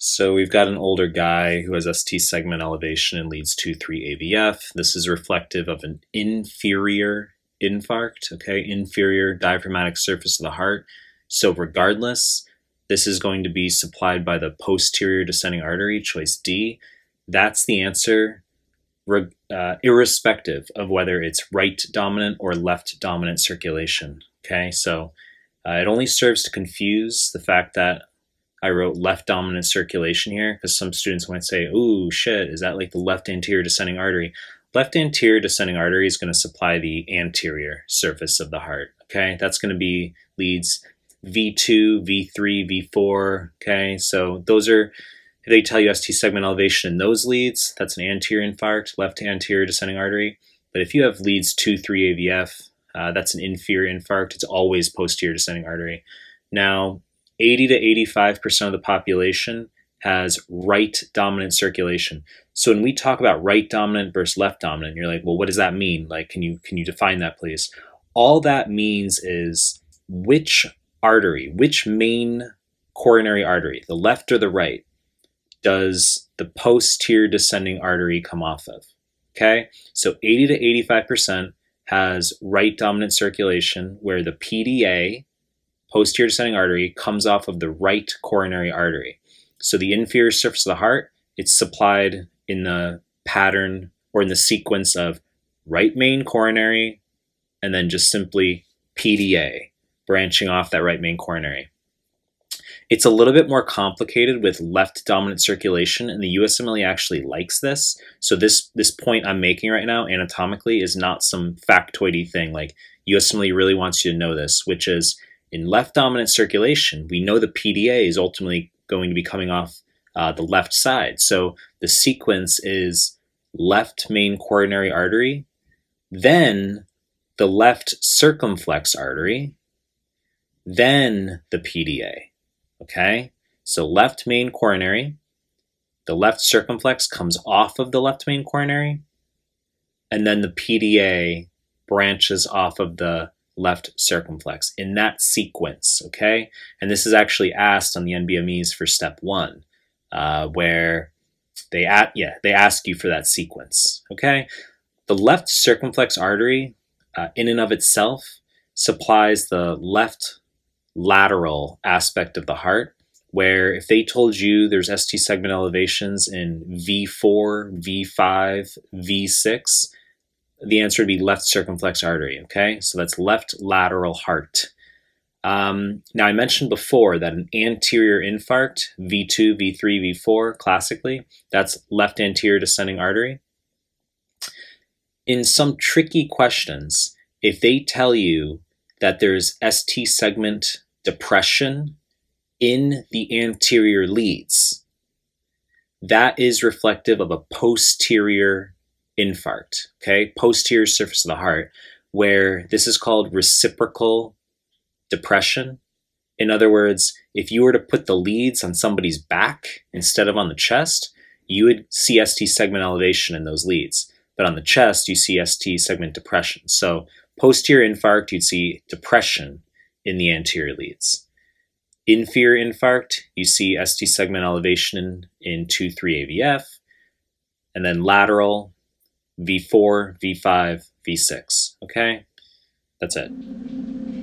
So we've got an older guy who has ST segment elevation and leads 2-3 AVF. This is reflective of an inferior infarct, okay, inferior diaphragmatic surface of the heart. So regardless, this is going to be supplied by the posterior descending artery, choice D. That's the answer, irrespective of whether it's right dominant or left dominant circulation, okay? So it only serves to confuse the fact that I wrote left dominant circulation here because some students might say, ooh, shit, is that like the left anterior descending artery? Left anterior descending artery is going to supply the anterior surface of the heart, okay? That's going to be leads V2, V3, V4, okay? So those are, if they tell you ST segment elevation in those leads, that's an anterior infarct, left anterior descending artery. But if you have leads 2, 3 AVF, that's an inferior infarct. It's always posterior descending artery. Now, 80 to 85% of the population has right dominant circulation. So when we talk about right dominant versus left dominant, you're like, well, what does that mean? Like, can you define that, please? All that means is which artery, which main coronary artery, the left or the right, does the posterior descending artery come off of? Okay, so 80 to 85% has right dominant circulation where the PDA, posterior descending artery, comes off of the right coronary artery. So the inferior surface of the heart, it's supplied in the pattern or in the sequence of right main coronary and then just simply PDA branching off that right main coronary. It's a little bit more complicated with left dominant circulation, and the USMLE actually likes this. So this point I'm making right now anatomically is not some factoidy thing. Like USMLE really wants you to know this, which is in left dominant circulation, we know the PDA is ultimately going to be coming off the left side. So the sequence is left main coronary artery, then the left circumflex artery, then the PDA. Okay, so left main coronary, the left circumflex comes off of the left main coronary, and then the PDA branches off of the left circumflex in that sequence, okay? And this is actually asked on the NBMEs for step 1, where they ask you for that sequence, okay? The left circumflex artery, in and of itself, supplies the left lateral aspect of the heart, where if they told you there's ST segment elevations in V4, V5, V6, the answer would be left circumflex artery, okay? So that's left lateral heart. Now, I mentioned before that an anterior infarct, V2, V3, V4, classically, that's left anterior descending artery. In some tricky questions, if they tell you that there's ST segment depression in the anterior leads, that is reflective of a posterior infarct, okay? Posterior surface of the heart, where this is called reciprocal depression. In other words, if you were to put the leads on somebody's back instead of on the chest, you would see ST segment elevation in those leads. But on the chest, you see ST segment depression. So posterior infarct, you'd see depression in the anterior leads. Inferior infarct, you see ST segment elevation in 2-3 AVF, and then lateral, V4, V5, V6, okay? That's it.